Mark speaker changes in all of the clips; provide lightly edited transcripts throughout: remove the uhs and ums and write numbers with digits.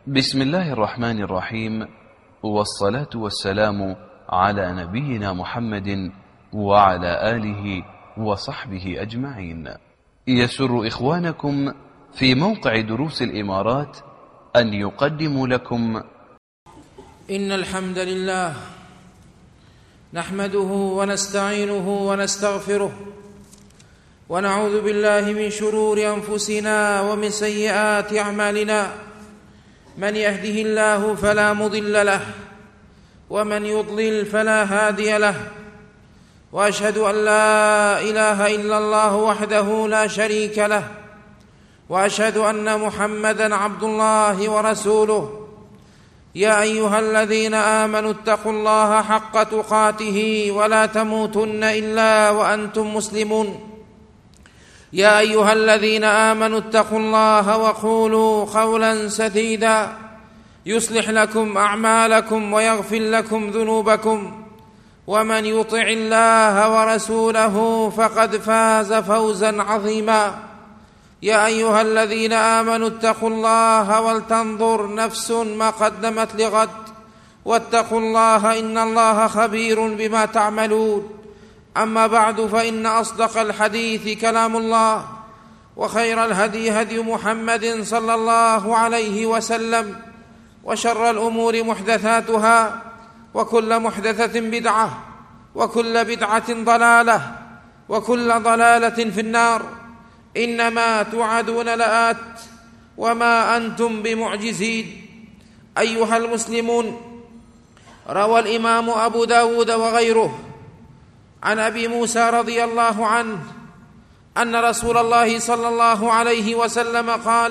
Speaker 1: بسم الله الرحمن الرحيم، والصلاة والسلام على نبينا محمد وعلى آله وصحبه أجمعين. يسر إخوانكم في موقع دروس الإمارات أن يقدموا لكم
Speaker 2: إن الحمد لله نحمده ونستعينه ونستغفره، ونعوذ بالله من شرور أنفسنا ومن سيئات أعمالنا. من يهده الله فلا مضل له، ومن يضلل فلا هادي له، وأشهد أن لا إله إلا الله وحده لا شريك له، وأشهد أن محمدًا عبد الله ورسوله. يا أيها الذين آمنوا اتقوا الله حق تقاته ولا تموتن إلا وأنتم مسلمون. يا أيها الذين آمنوا اتقوا الله وقولوا قولا سديدا يصلح لكم أعمالكم ويغفر لكم ذنوبكم، ومن يطع الله ورسوله فقد فاز فوزا عظيما. يا أيها الذين آمنوا اتقوا الله ولتنظر نفس ما قدمت لغد، واتقوا الله إن الله خبير بما تعملون. أما بعد، فإن أصدق الحديث كلام الله، وخير الهدي هدي محمد صلى الله عليه وسلم، وشر الأمور محدثاتها، وكل محدثة بدعة، وكل بدعة ضلالة، وكل ضلالة في النار. إنما توعدون لآت وما أنتم بمعجزين. أيها المسلمون، روى الإمام أبو داود وغيره عن أبي موسى رضي الله عنه أن رسول الله صلى الله عليه وسلم قال: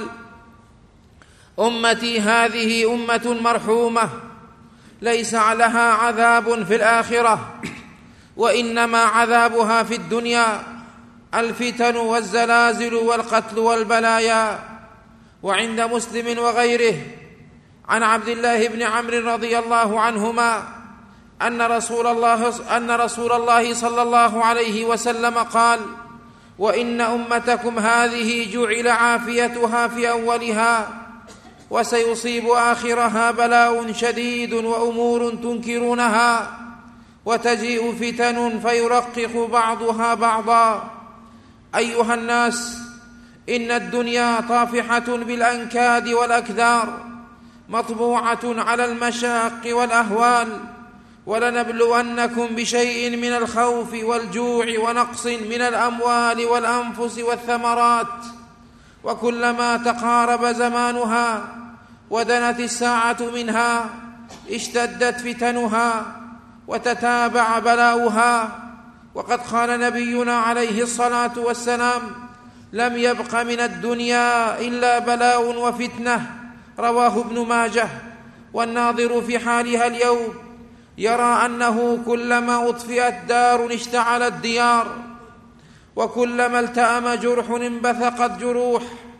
Speaker 2: أمتي هذه أمة مرحومة ليس لها عذاب في الآخرة، وإنما عذابها في الدنيا الفتن والزلازل والقتل والبلايا. وعند مسلم وغيره عن عبد الله بن عمرو رضي الله عنهما أن رسول الله صلى الله عليه وسلم قال: وإن أمتكم هذه جعل عافيتها في أولها، وسيصيب آخرها بلاء شديد وأمور تنكرونها، وتجيء فتن فيرقق بعضها بعضا. أيها الناس، إن الدنيا طافحة بالأنكاد والأكدار، مطبوعة على المشاق والأهوال، ولنبلونكم بشيء من الخوف والجوع ونقص من الأموال والأنفس والثمرات. وكلما تقارب زمانها ودنت الساعة منها اشتدت فتنها وتتابع بلاؤها. وقد قال نبينا عليه الصلاة والسلام: لم يبق من الدنيا إلا بلاء وفتنة. رواه ابن ماجه. والناظر في حالها اليوم يرى أنه كلما أطفئت دار اشتعلت ديار، وكلما التأم جرح انبثقت جروح،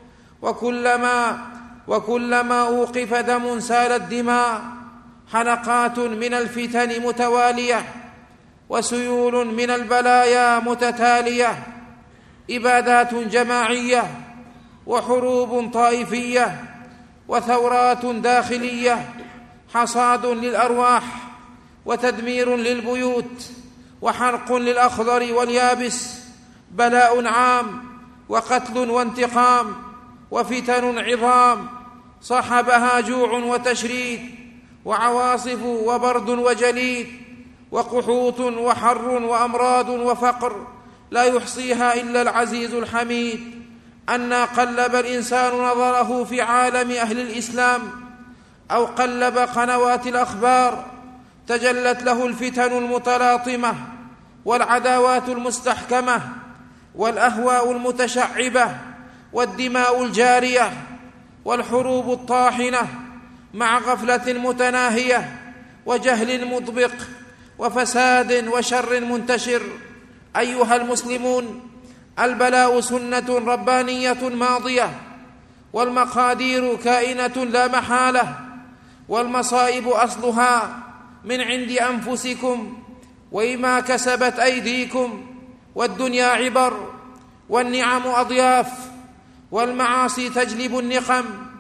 Speaker 2: وكلما أوقف دم سالت دماء. حلقات من الفتن متوالية، وسيول من البلايا متتالية، إبادات جماعية، وحروب طائفية، وثورات داخلية، حصاد للأرواح، وتدمير للبيوت، وحرق للأخضر واليابس، بلاء عام، وقتل وانتقام، وفتن عظام صحبها جوع وتشريد، وعواصف وبرد وجليد، وقحوط وحر وأمراض وفقر لا يحصيها إلا العزيز الحميد. أنى قلب الإنسان نظره في عالم أهل الإسلام أو قلب قنوات الأخبار، تجلت له الفتن المتلاطمة، والعداوات المستحكمة، والأهواء المتشعبة، والدماء الجارية، والحروب الطاحنة، مع غفلة متناهية، وجهل مطبق، وفساد وشر منتشر. أيها المسلمون، البلاء سنة ربانية ماضية، والمقادير كائنة لا محالة، والمصائب أصلها من عند أنفسكم وما كسبت أيديكم. والدنيا عبر، والنعم أضياف، والمعاصي تجلب النقم،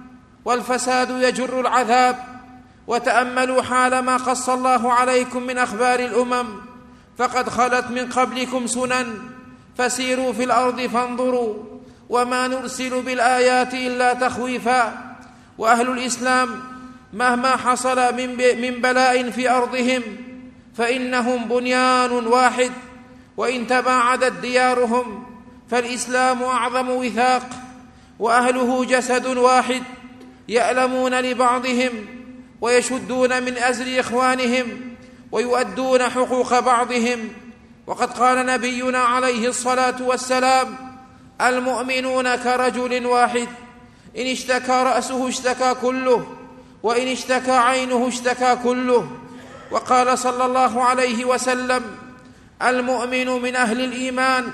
Speaker 2: والفساد يجر العذاب. وتأملوا حال ما قص الله عليكم من أخبار الأمم، فقد خلت من قبلكم سنن، فسيروا في الأرض فانظروا، وما نرسل بالآيات إلا تخويفا. وأهل الإسلام مهما حصل من بلاء في أرضهم فإنهم بنيان واحد، وإن تباعدت ديارهم فالإسلام أعظم وثاق، وأهله جسد واحد يألمون لبعضهم ويشدون من أزر إخوانهم ويؤدون حقوق بعضهم. وقد قال نبينا عليه الصلاة والسلام: المؤمنون كرجل واحد، إن اشتكى رأسه اشتكى كله، وإن اشتكى عينه اشتكى كله. وقال صلى الله عليه وسلم: المؤمن من أهل الإيمان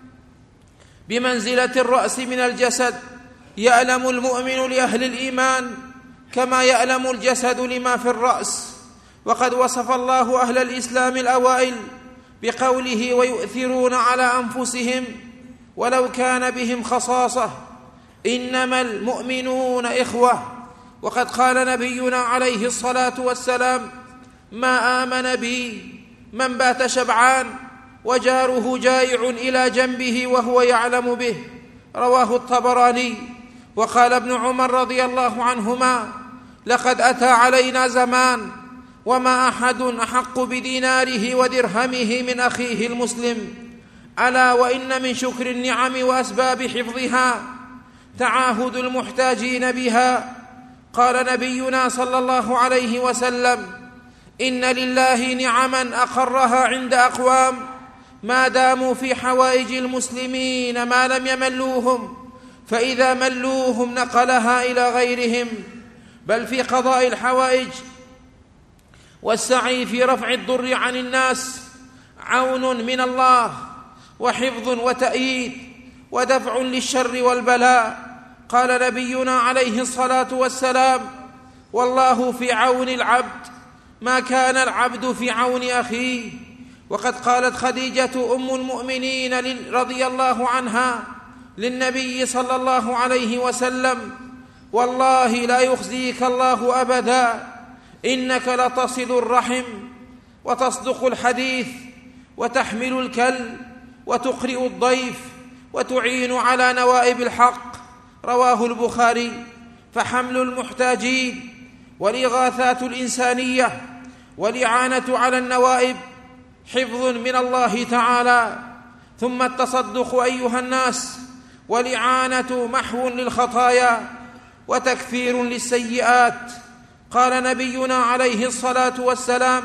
Speaker 2: بمنزلة الرأس من الجسد، يألم المؤمن لأهل الإيمان كما يألم الجسد لما في الرأس. وقد وصف الله أهل الإسلام الأوائل بقوله: ويؤثرون على أنفسهم ولو كان بهم خصاصة، إنما المؤمنون إخوة. وقد قال نبينا عليه الصلاة والسلام: ما آمن بي من بات شبعان وجاره جائع إلى جنبه وهو يعلم به، رواه الطبراني. وقال ابن عمر رضي الله عنهما: لقد أتى علينا زمان وما أحد أحق بديناره ودرهمه من أخيه المسلم، ألا وإن من شكر النعم وأسباب حفظها تعاهد المحتاجين بها. قال نبينا صلى الله عليه وسلم: إن لله نعما أقرها عند أقوام ما داموا في حوائج المسلمين ما لم يملوهم، فإذا ملوهم نقلها إلى غيرهم. بل في قضاء الحوائج والسعي في رفع الضر عن الناس عون من الله وحفظ وتأييد ودفع للشر والبلاء. قال نبينا عليه الصلاة والسلام: والله في عون العبد ما كان العبد في عون أخيه. وقد قالت خديجة أم المؤمنين رضي الله عنها للنبي صلى الله عليه وسلم: والله لا يخزيك الله أبدا، إنك لتصل الرحم وتصدق الحديث وتحمل الكل وتقرئ الضيف وتعين على نوائب الحق، رواه البخاري. فحمل المحتاجين والإغاثات الإنسانية والإعانة على النوائب حفظ من الله تعالى، ثم التصدق أيها الناس والإعانة محو للخطايا وتكفير للسيئات. قال نبينا عليه الصلاة والسلام: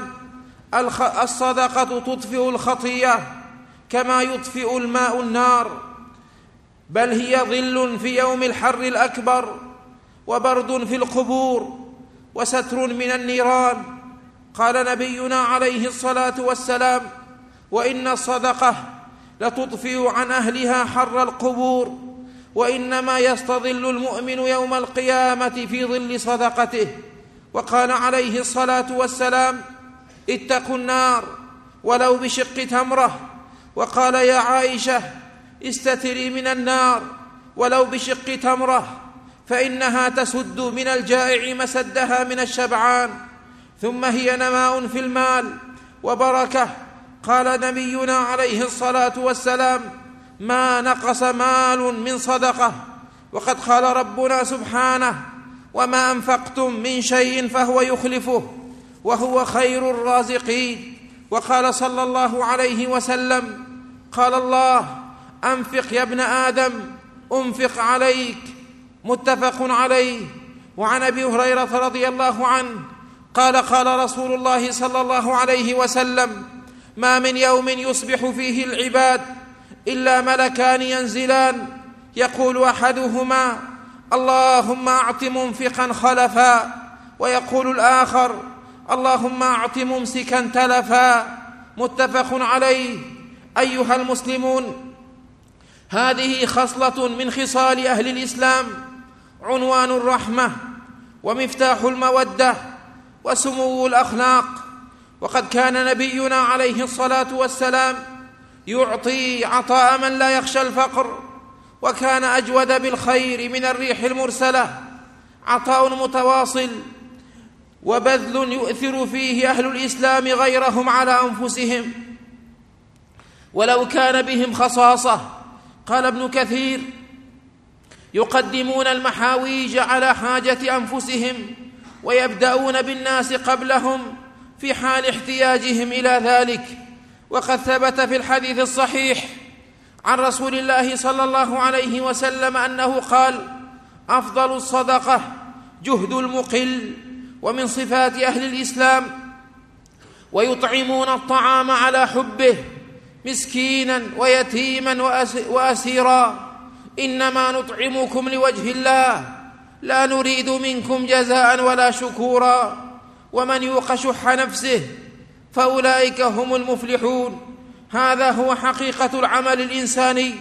Speaker 2: الصدقة تطفئ الخطيئة كما يطفئ الماء النار، بل هي ظل في يوم الحر الأكبر وبرد في القبور وستر من النيران. قال نبينا عليه الصلاة والسلام: وإن الصدقة لتطفئ عن أهلها حر القبور، وإنما يستظل المؤمن يوم القيامة في ظل صدقته. وقال عليه الصلاة والسلام: اتقوا النار ولو بشق تمرة. وقال: يا عائشة استتري من النار ولو بشق تمرة، فإنها تسد من الجائع مسدها من الشبعان، ثم هي نماء في المال وبركة. قال نبينا عليه الصلاة والسلام: ما نقص مال من صدقة. وقد قال ربنا سبحانه: وما أنفقتم من شيء فهو يخلفه وهو خير الرازقين. وقال صلى الله عليه وسلم: قال الله: أنفق يا ابن آدم أنفق عليك، متفق عليه. وعن أبي هريرة رضي الله عنه قال: قال رسول الله صلى الله عليه وسلم: ما من يوم يصبح فيه العباد إلا ملكان ينزلان، يقول أحدهما: اللهم أعط منفقا خلفا، ويقول الآخر: اللهم أعط ممسكا تلفا، متفق عليه. أيها المسلمون، هذه خصلة من خصال أهل الإسلام، عنوان الرحمة ومفتاح المودة وسمو الأخلاق. وقد كان نبينا عليه الصلاة والسلام يعطي عطاء من لا يخشى الفقر، وكان أجود بالخير من الريح المرسلة. عطاء متواصل وبذل يؤثر فيه أهل الإسلام غيرهم على أنفسهم ولو كان بهم خصاصة. قال ابن كثير: يقدمون المحاويج على حاجة أنفسهم ويبدأون بالناس قبلهم في حال احتياجهم إلى ذلك. وقد ثبت في الحديث الصحيح عن رسول الله صلى الله عليه وسلم أنه قال: أفضل الصدقة جهد المقل. ومن صفات أهل الإسلام: ويطعمون الطعام على حبه مسكينا ويتيما وأسيرا، إنما نطعمكم لوجه الله لا نريد منكم جزاء ولا شكورا. ومن يوق شح نفسه فأولئك هم المفلحون. هذا هو حقيقة العمل الإنساني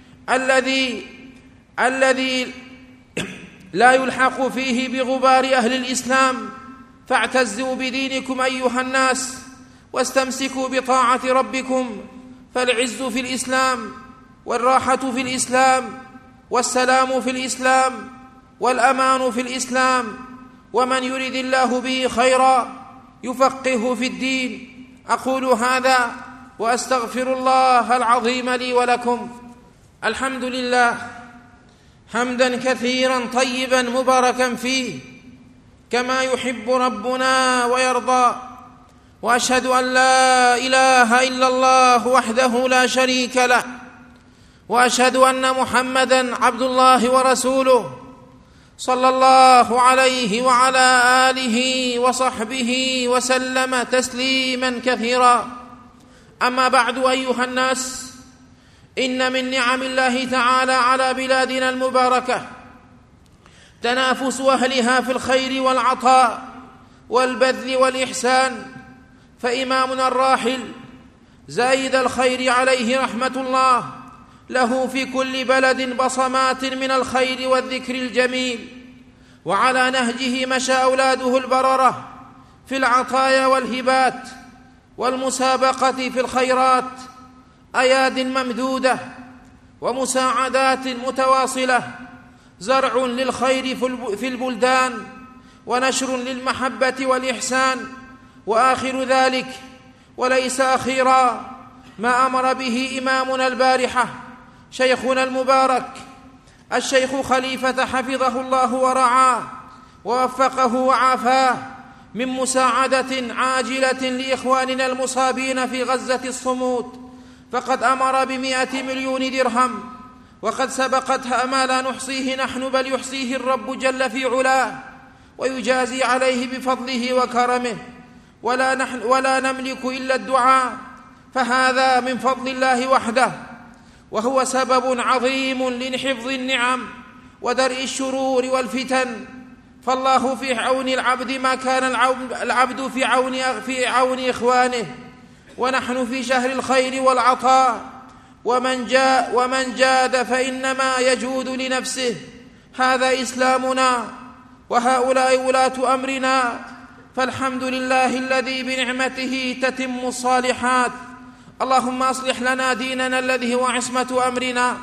Speaker 2: الذي لا يلحق فيه بغبار أهل الإسلام. فاعتزوا بدينكم أيها الناس واستمسكوا بطاعة ربكم، فالعز في الإسلام، والراحة في الإسلام، والسلام في الإسلام، والأمان في الإسلام. ومن يرد الله به خيرا يفقهه في الدين. أقول هذا وأستغفر الله العظيم لي ولكم. الحمد لله حمدا كثيرا طيبا مباركا فيه كما يحب ربنا ويرضى. وأشهد أن لا إله إلا الله وحده لا شريك له، وأشهد أن محمدا عبد الله ورسوله صلى الله عليه وعلى آله وصحبه وسلم تسليما كثيرا. أما بعد أيها الناس، إن من نعم الله تعالى على بلادنا المباركة تنافس أهلها في الخير والعطاء والبذل والإحسان. فإمامنا الراحل زايد الخير عليه رحمة الله له في كل بلد بصمات من الخير والذكر الجميل، وعلى نهجه مشى أولاده البررة في العطايا والهبات والمسابقة في الخيرات، أياد ممدودة ومساعدات متواصلة، زرع للخير في البلدان ونشر للمحبة والإحسان. وآخر ذلك وليس أخيرا ما أمر به إمامنا البارحة شيخنا المبارك الشيخ خليفة حفظه الله ورعاه ووفقه وعافاه من مساعدة عاجلة لإخواننا المصابين في غزة الصمود. فقد أمر ب100 مليون درهم، وقد سبقتها ما لا نحصيه نحن بل يحصيه الرب جل في علاه، ويجازي عليه بفضله وكرمه، ولا نملك إلا الدعاء، فهذا من فضل الله وحده، وهو سبب عظيم لحفظ النعم ودرء الشرور والفتن. فالله في عون العبد ما كان العبد في عون إخوانه، ونحن في شهر الخير والعطاء، ومن جاد فإنما يجود لنفسه. هذا إسلامنا وهؤلاء ولاة أمرنا، فالحمد لله الذي بنعمته تتم الصالحات. اللهم أصلح لنا ديننا الذي هو عصمة أمرنا،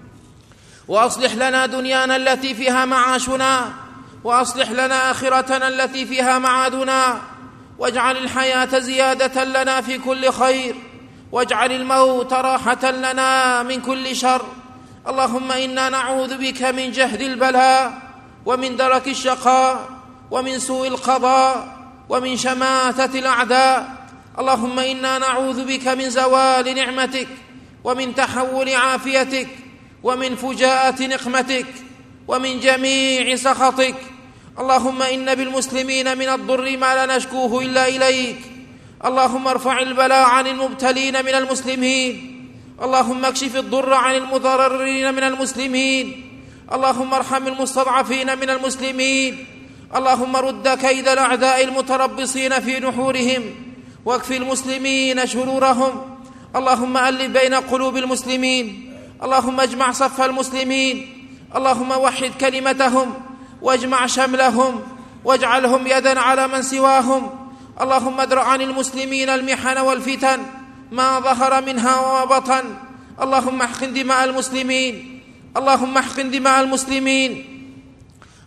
Speaker 2: وأصلح لنا دنيانا التي فيها معاشنا، وأصلح لنا آخرتنا التي فيها معادنا، واجعل الحياة زيادة لنا في كل خير، واجعل الموت راحة لنا من كل شر. اللهم إنا نعوذ بك من جهد البلاء، ومن درك الشقاء، ومن سوء القضاء، ومن شماتة الأعداء. اللهم إنا نعوذ بك من زوال نعمتك، ومن تحول عافيتك، ومن فجاءة نقمتك، ومن جميع سخطك. اللهم إن بالمسلمين من الضر ما لا نشكوه إلا إليك. اللهم ارفع البلاء عن المبتلين من المسلمين، اللهم اكشف الضر عن المضررين من المسلمين، اللهم ارحم المستضعفين من المسلمين، اللهم رد كيد الأعداء المتربصين في نحورهم، واكفِ المسلمين شرورهم. اللهم ألف بين قلوب المسلمين، اللهم اجمع صف المسلمين، اللهم وحد كلمتهم واجمع شملهم، واجعلهم يدا على من سواهم. اللهم ادرأ عن المسلمين المحن والفتن ما ظهر منها وما بطن. اللهم احقن دماء المسلمين، اللهم احقن دماء المسلمين،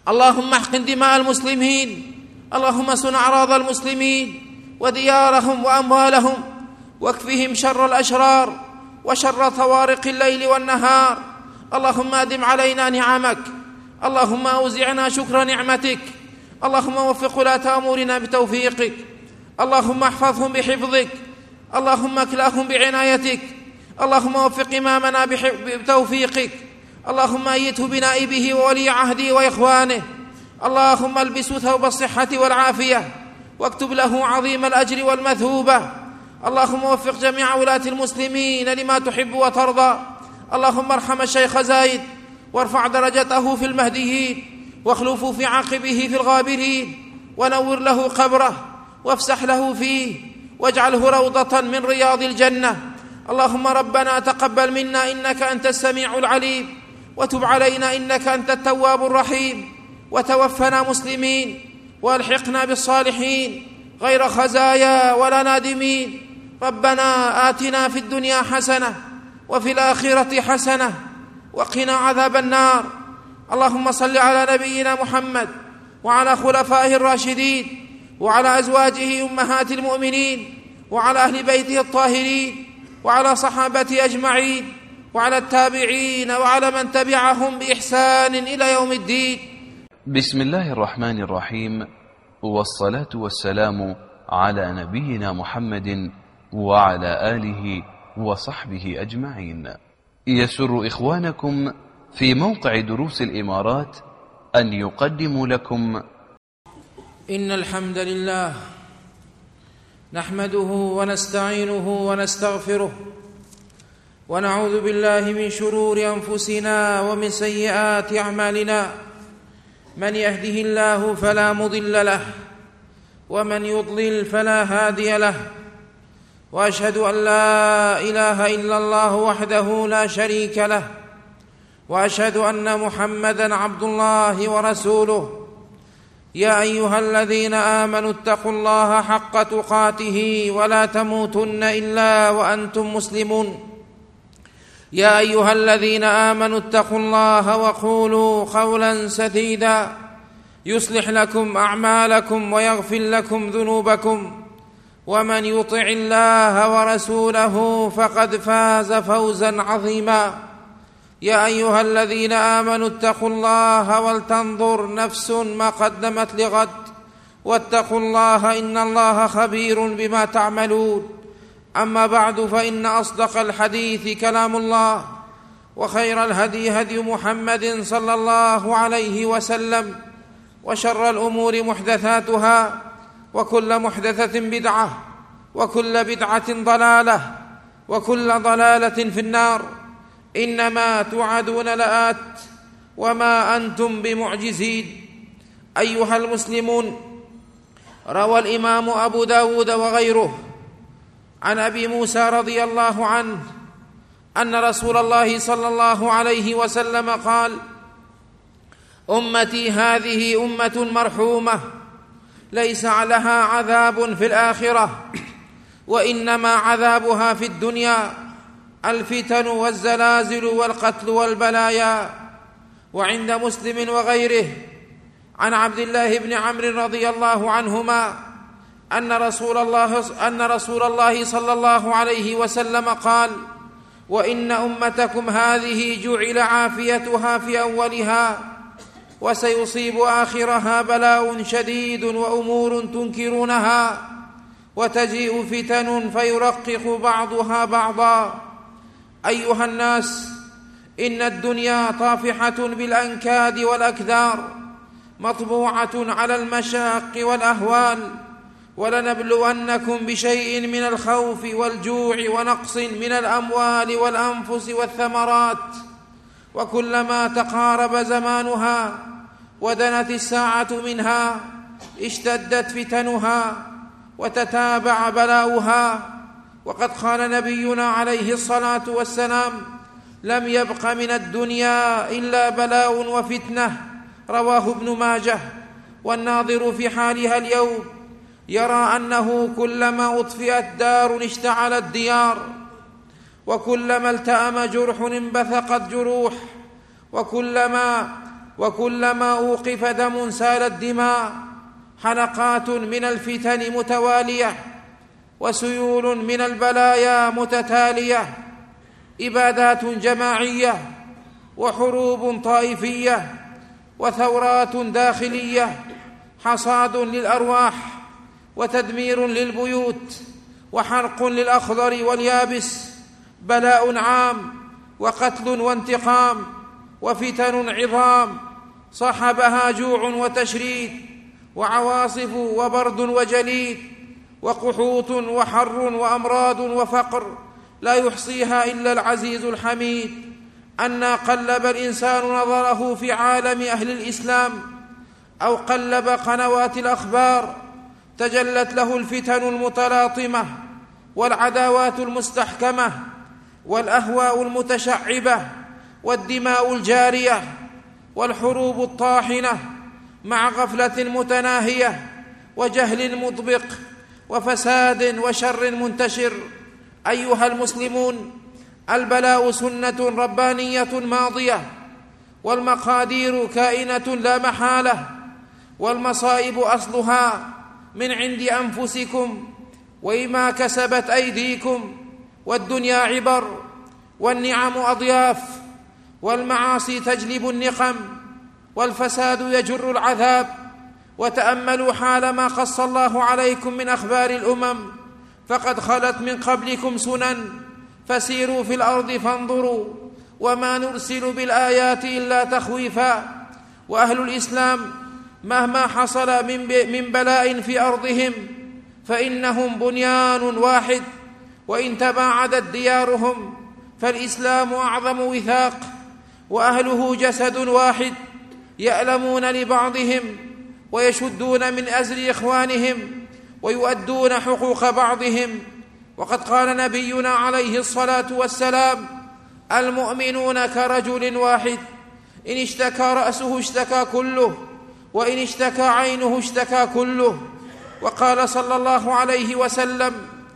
Speaker 2: اللهم احقن دماء المسلمين، اللهم صن أعراض المسلمين وديارهم وأموالهم، واكفهم شر الأشرار وشر طوارق الليل والنهار. اللهم أدم علينا نعمك، اللهم أوزعنا شكر نعمتك، اللهم وفق ولاة أمورنا بتوفيقك، اللهم احفظهم بحفظك، اللهم اكلأهم بعنايتك، اللهم وفق إمامنا بتوفيقك، اللهم أيده بنائبه وولي عهده وإخوانه، اللهم البسه ثوب الصحة والعافية واكتب له عظيم الأجر والمثوبة. اللهم وفق جميع ولاة المسلمين لما تحب وترضى. اللهم ارحم الشيخ زايد وارفع درجته في المهديين، واخلفه في عقبه في الغابرين، ونور له قبره وافسح له فيه، واجعله روضة من رياض الجنة. اللهم ربنا تقبل منا إنك أنت السميع العليم، وتب علينا إنك أنت التواب الرحيم، وتوفنا مسلمين والحقنا بالصالحين غير خزايا ولا نادمين. ربنا آتنا في الدنيا حسنة وفي الآخرة حسنة وقنا عذاب النار. اللهم صل على نبينا محمد وعلى خلفائه الراشدين وعلى أزواجه أمهات المؤمنين وعلى أهل بيته الطاهرين وعلى صحابته أجمعين وعلى التابعين وعلى من تبعهم بإحسان إلى يوم الدين.
Speaker 1: بسم الله الرحمن الرحيم، والصلاة والسلام على نبينا محمد وعلى آله وصحبه أجمعين. يسر إخوانكم في موقع دروس الإمارات أن يقدموا لكم
Speaker 2: إن الحمد لله نحمده ونستعينه ونستغفره، ونعوذ بالله من شرور أنفسنا ومن سيئات أعمالنا. من يهده الله فلا مضل له، ومن يضلل فلا هادي له، وأشهد أن لا إله إلا الله وحده لا شريك له، وأشهد أن محمدًا عبد الله ورسوله. يا أيها الذين آمنوا اتقوا الله حق تقاته ولا تموتن إلا وأنتم مسلمون. يا أيها الذين آمنوا اتقوا الله وقولوا قولا سديدا يصلح لكم أعمالكم ويغفر لكم ذنوبكم، ومن يطع الله ورسوله فقد فاز فوزا عظيما. يا أيها الذين آمنوا اتقوا الله ولتنظر نفس ما قدمت لغد، واتقوا الله إن الله خبير بما تعملون. أما بعد، فإن أصدق الحديث كلام الله، وخير الهدي هدي محمد صلى الله عليه وسلم، وشر الأمور محدثاتها، وكل محدثة بدعة، وكل بدعة ضلالة، وكل ضلالة في النار. إنما توعدون لآت وما أنتم بمعجزين. أيها المسلمون، روى الإمام أبو داود وغيره عن أبي موسى رضي الله عنه أن رسول الله صلى الله عليه وسلم قال: أمتي هذه أمة مرحومة ليس لها عذاب في الآخرة، وإنما عذابها في الدنيا الفتن والزلازل والقتل والبلايا. وعند مسلم وغيره عن عبد الله بن عمرو رضي الله عنهما أن رسول الله صلى الله عليه وسلم قال: وإن أمتكم هذه جعل عافيتها في أولها، وسيصيب آخرها بلاء شديد وأمور تنكرونها، وتجيء فتن فيرقق بعضها بعضا. أيها الناس، إن الدنيا طافحة بالأنكاد والأكدار، مطبوعة على المشاق والأهوال، ولنبلونكم بشيء من الخوف والجوع ونقص من الأموال والأنفس والثمرات. وكلما تقارب زمانها ودنت الساعة منها اشتدت فتنها وتتابع بلاؤها. وقد قال نبينا عليه الصلاة والسلام: لم يبق من الدنيا إلا بلاء وفتنة. رواه ابن ماجه. والناظر في حالها اليوم يرى أنه كلما أطفئت دار اشتعلت ديار، وكلما التأم جرح انبثقت جروح، وكلما وكلما أوقف دم سالت دماء، حلقات من الفتن متوالية، وسيول من البلايا متتالية، إبادات جماعية، وحروب طائفية، وثورات داخلية، حصاد للأرواح، وتدمير للبيوت، وحرق للأخضر واليابس، بلاء عام، وقتل وانتقام، وفتن عظام صحبها جوع وتشريد، وعواصف وبرد وجليد، وقحوط وحر وأمراض وفقر لا يحصيها إلا العزيز الحميد. أنى قلب الإنسان نظره في عالم أهل الإسلام أو قلب قنوات الأخبار، تجلت له الفتن المتلاطمة، والعداوات المستحكمة، والأهواء المتشعبة، والدماء الجارية، والحروب الطاحنة، مع غفلة متناهية، وجهل مطبق، وفساد وشر منتشر. أيها المسلمون، البلاء سنة ربانية ماضية، والمقادير كائنة لا محالة، والمصائب أصلها من عند أنفسكم وما كسبت أيديكم، والدنيا عبر، والنعم أضياف، والمعاصي تجلب النقم، والفساد يجر العذاب. وتأملوا حال ما قص الله عليكم من أخبار الأمم، فقد خلت من قبلكم سنن، فسيروا في الأرض فانظروا، وما نرسل بالآيات إلا تخويفا. وأهل الإسلام مهما حصل من بلاء في أرضهم فإنهم بنيان واحد، وإن تباعدت ديارهم فالإسلام أعظم وثاق، وأهله جسد واحد، يألمون لبعضهم، ويشدون من أزر إخوانهم، ويؤدون حقوق بعضهم. وقد قال نبينا عليه الصلاة والسلام: المؤمنون كرجل واحد، إن اشتكى رأسه اشتكى كله، وإن اشتكى عينه اشتكى كله. وقال صلى الله عليه وسلم: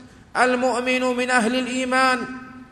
Speaker 2: المؤمن من أهل الإيمان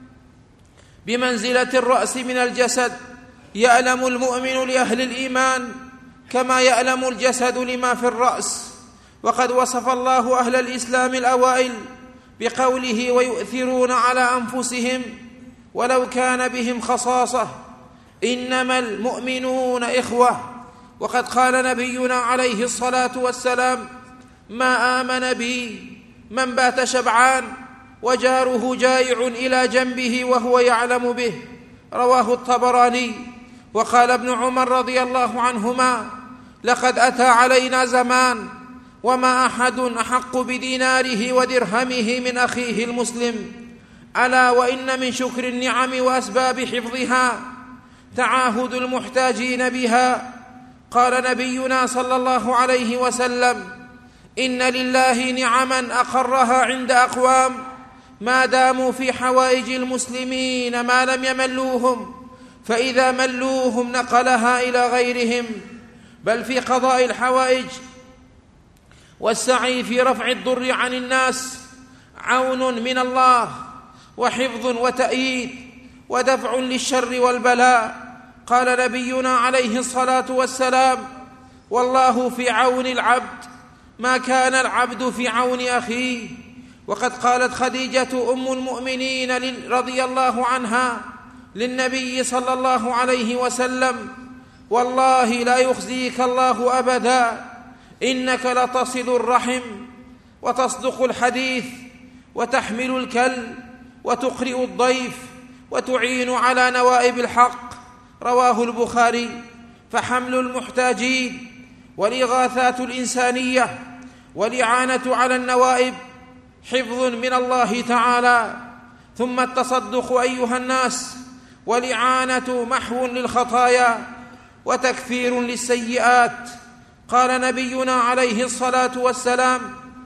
Speaker 2: بمنزلة الرأس من الجسد، يألم المؤمن لأهل الإيمان كما يألم الجسد لما في الرأس. وقد وصف الله أهل الإسلام الأوائل بقوله: ويؤثرون على أنفسهم ولو كان بهم خصاصة، إنما المؤمنون إخوة. وقد قال نبينا عليه الصلاة والسلام: ما آمن بي من بات شبعان وجاره جائع إلى جنبه وهو يعلم به، رواه الطبراني. وقال ابن عمر رضي الله عنهما: لقد أتى علينا زمان وما أحد أحق بديناره ودرهمه من أخيه المسلم، ألا وإن من شكر النعم وأسباب حفظها تعاهد المحتاجين بها. قال نبينا صلى الله عليه وسلم: إن لله نعما أقرها عند أقوام ما داموا في حوائج المسلمين ما لم يملوهم، فإذا ملوهم نقلها إلى غيرهم. بل في قضاء الحوائج والسعي في رفع الضر عن الناس عون من الله، وحفظ وتأييد، ودفع للشر والبلاء. قال نبينا عليه الصلاة والسلام: والله في عون العبد ما كان العبد في عون أخيه. وقد قالت خديجة أم المؤمنين رضي الله عنها للنبي صلى الله عليه وسلم: والله لا يخزيك الله أبدا، إنك لتصل الرحم، وتصدق الحديث، وتحمل الكل، وتقرئ الضيف، وتعين على نوائب الحق. رواه البخاري. فحمل المحتاجين، والإغاثات الإنسانية، والإعانة على النوائب حفظ من الله تعالى. ثم التصدق أيها الناس والإعانة محو للخطايا وتكفير للسيئات. قال نبينا عليه الصلاة والسلام: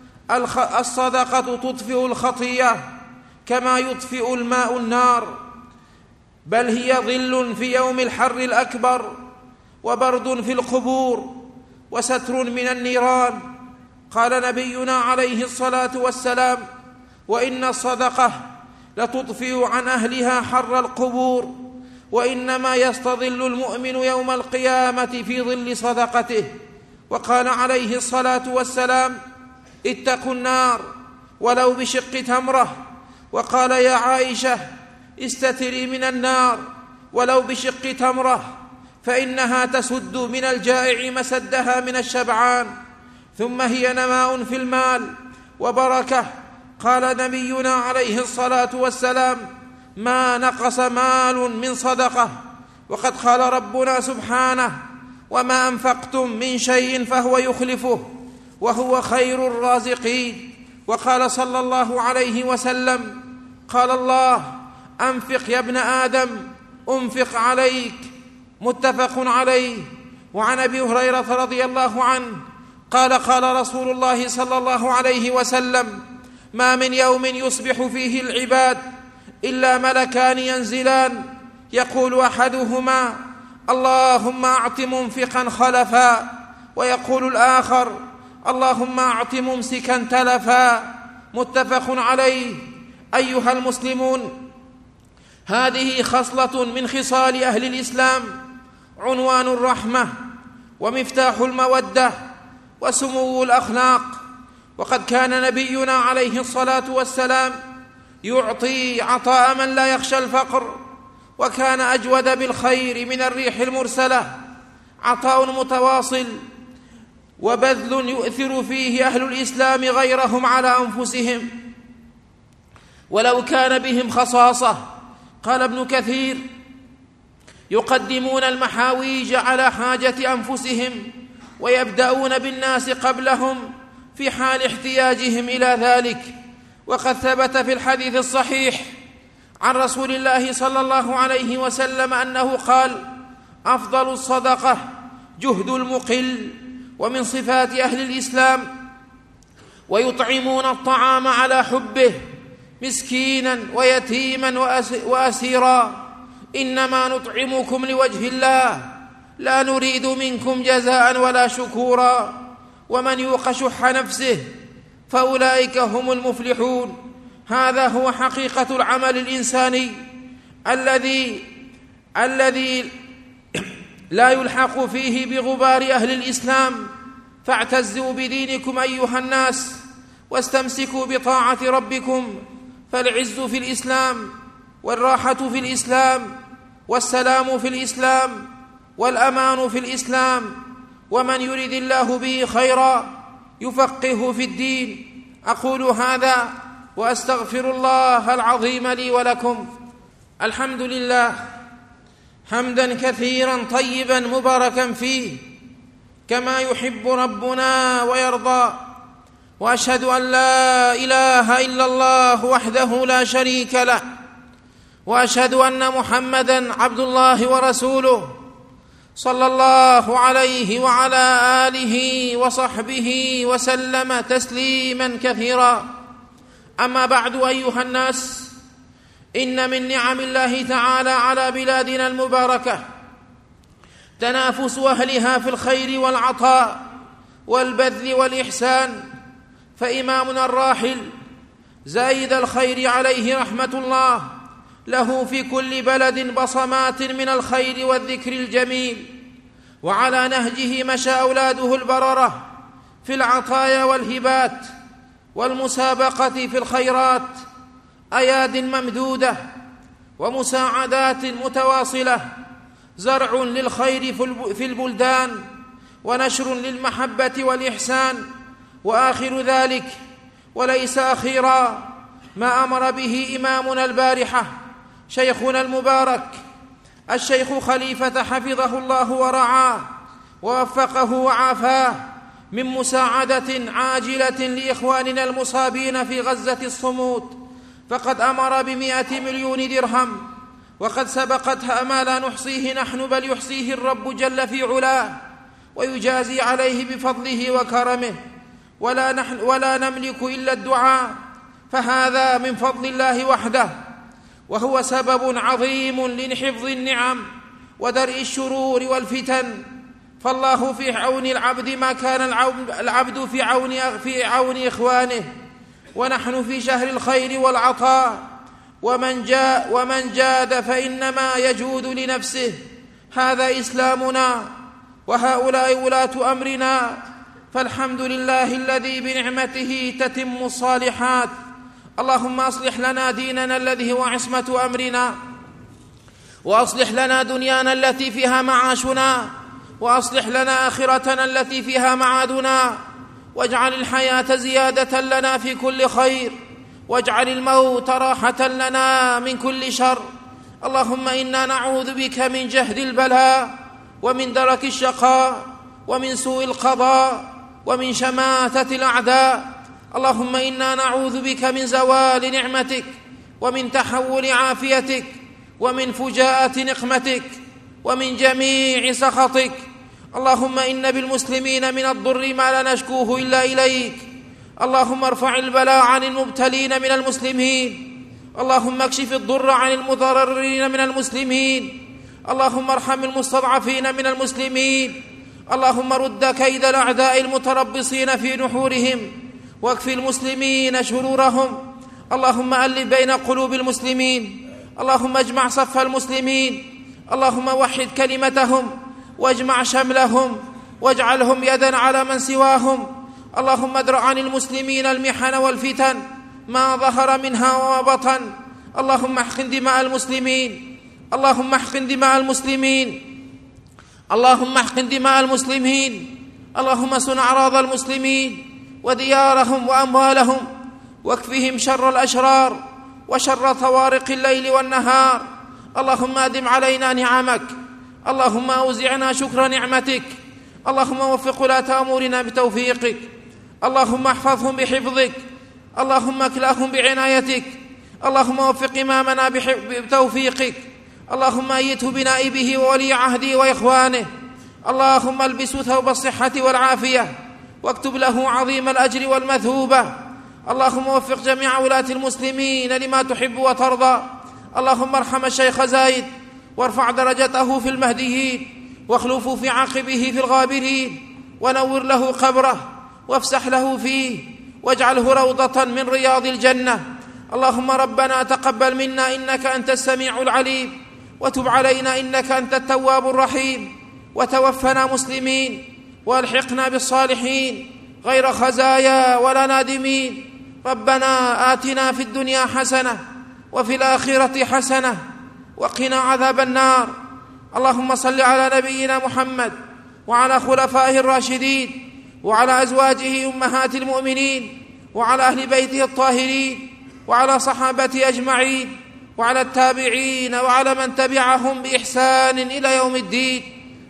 Speaker 2: الصدقة تطفئ الخطيئة كما يطفئ الماء النار، بل هي ظل في يوم الحر الأكبر، وبرد في القبور، وستر من النيران. قال نبينا عليه الصلاة والسلام: وإن الصدقة لتطفئ عن أهلها حر القبور، وإنما يستظل المؤمن يوم القيامة في ظل صدقته. وقال عليه الصلاة والسلام: اتقوا النار ولو بشق تمرة. وقال: يا عائشة استتري من النار ولو بشق تمرة، فإنها تسد من الجائع مسدها من الشبعان، ثم هي نماء في المال وبركة. قال نبينا عليه الصلاة والسلام: ما نقص مال من صدقة. وقد قال ربنا سبحانه: وما أنفقتم من شيء فهو يخلفه وهو خير الرازقين. وقال صلى الله عليه وسلم: قال الله: أنفق يا ابن آدم أنفق عليك. متفق عليه. وعن أبي هريرة رضي الله عنه قال: قال رسول الله صلى الله عليه وسلم: ما من يوم يصبح فيه العباد إلا ملكان ينزلان، يقول أحدهما: اللهم أعط منفقا خلفا، ويقول الآخر: اللهم أعط ممسكا تلفا. متفق عليه. أيها المسلمون، هذه خصلة من خصال أهل الإسلام، عنوان الرحمة ومفتاح المودة وسمو الأخلاق. وقد كان نبينا عليه الصلاة والسلام يعطي عطاء من لا يخشى الفقر، وكان أجود بالخير من الريح المرسلة، عطاء متواصل وبذل يؤثر فيه أهل الإسلام غيرهم على أنفسهم ولو كان بهم خصاصة. قال ابن كثير: يقدمون المحاويج على حاجة أنفسهم ويبدأون بالناس قبلهم في حال احتياجهم إلى ذلك. وقد ثبت في الحديث الصحيح عن رسول الله صلى الله عليه وسلم أنه قال: أفضل الصدقة جهد المقل. ومن صفات أهل الإسلام: ويطعمون الطعام على حبه مسكينا ويتيما وأسيرا، إنما نطعمكم لوجه الله لا نريد منكم جزاء ولا شكورا، ومن يوق شح نفسه فأولئك هم المفلحون. هذا هو حقيقة العمل الإنساني الذي لا يلحق فيه بغبار أهل الإسلام. فاعتزوا بدينكم أيها الناس، واستمسكوا بطاعة ربكم، فالعز في الإسلام، والراحة في الإسلام، والسلام في الإسلام، والأمان في الإسلام. ومن يرد الله به خيرا يفقهه في الدين. أقول هذا وأستغفر الله العظيم لي ولكم. الحمد لله حمدا كثيرا طيبا مباركا فيه كما يحب ربنا ويرضى. وأشهد أن لا إله إلا الله وحده لا شريك له، وأشهد أن محمدا عبد الله ورسوله صلى الله عليه وعلى آله وصحبه وسلم تسليما كثيرا. أما بعد أيها الناس، إن من نعم الله تعالى على بلادنا المباركة تنافس أهلها في الخير والعطاء والبذل والإحسان. فإمامنا الراحل زايد الخير عليه رحمة الله له في كل بلد بصمات من الخير والذكر الجميل، وعلى نهجه مشى أولاده البررة في العطايا والهبات والمسابقة في الخيرات، أياد ممدودة ومساعدات متواصلة، زرع للخير في البلدان ونشر للمحبة والإحسان. وآخر ذلك وليس أخيرا ما أمر به إمامنا البارحة شيخنا المبارك الشيخ خليفة حفظه الله ورعاه ووفقه وعافاه من مساعدة عاجلة لإخواننا المصابين في غزة الصمود. فقد أمر ب100 مليون درهم، وقد سبقتها ما لا نحصيه نحن بل يحصيه الرب جل في علاه، ويجازي عليه بفضله وكرمه، ولا نملك إلا الدعاء، فهذا من فضل الله وحده، وهو سبب عظيم لحفظ النعم ودرء الشرور والفتن. فالله في عون العبد ما كان العبد في عون إخوانه. ونحن في شهر الخير والعطاء، ومن جاد فإنما يجود لنفسه. هذا إسلامنا وهؤلاء ولاة أمرنا، فالحمد لله الذي بنعمته تتم الصالحات. اللهم أصلح لنا ديننا الذي هو عصمة أمرنا، وأصلح لنا دنيانا التي فيها معاشنا، وأصلح لنا آخرتنا التي فيها معادنا، واجعل الحياة زيادة لنا في كل خير، واجعل الموت راحة لنا من كل شر. اللهم إنا نعوذ بك من جهد البلاء، ومن درك الشقاء، ومن سوء القضاء، ومن شماتة الأعداء. اللهم إنا نعوذ بك من زوال نعمتك، ومن تحول عافيتك، ومن فجاءة نقمتك، ومن جميع سخطك. اللهم إن بالمسلمين من الضر ما لا نشكوه إلا إليك. اللهم ارفع البلاء عن المبتلين من المسلمين. اللهم اكشف الضر عن المضررين من المسلمين. اللهم ارحم المستضعفين من المسلمين. اللهم رد كيد الأعداء المتربصين في نحورهم، واكفِ المسلمين شرورهم. اللهم ألف بين قلوب المسلمين. اللهم اجمع صف المسلمين. اللهم وحد كلمتهم، واجمع شملهم، واجعلهم يدا على من سواهم. اللهم ادرأ عن المسلمين المحن والفتن ما ظهر منها وما بطن. اللهم احقن دماء المسلمين. اللهم احقن دماء المسلمين. اللهم احقن دماء المسلمين. اللهم صن أعراض المسلمين وديارهم وأموالهم، واكفهم شر الأشرار وشر طوارق الليل والنهار. اللهم أدم علينا نعمك. اللهم أوزعنا شكر نعمتك. اللهم وفق ولاة أمورنا بتوفيقك. اللهم احفظهم بحفظك. اللهم اكلأهم بعنايتك. اللهم وفق إمامنا بتوفيقك. اللهم أيده بنائبه وولي عهده وإخوانه. اللهم البسه ثوب الصحة والعافية، واكتب له عظيم الأجر والمثوبة. اللهم وفق جميع ولاة المسلمين لما تحب وترضى. اللهم ارحم الشيخ زايد، وارفع درجته في المهديين، واخلفه في عقبه في الغابرين، ونور له قبره، وافسح له فيه، واجعله روضة من رياض الجنة. اللهم ربنا تقبل منا إنك أنت السميع العليم، وتب علينا إنك أنت التواب الرحيم، وتوفنا مسلمين، والحقنا بالصالحين غير خزايا ولا نادمين. ربنا آتنا في الدنيا حسنة، وفي الآخرة حسنة، وقنا عذاب النار. اللهم صل على نبينا محمد وعلى خلفائه الراشدين، وعلى أزواجه أمهات المؤمنين، وعلى أهل بيته الطاهرين، وعلى صحابته أجمعين، وعلى التابعين، وعلى من تبعهم بإحسان إلى يوم الدين.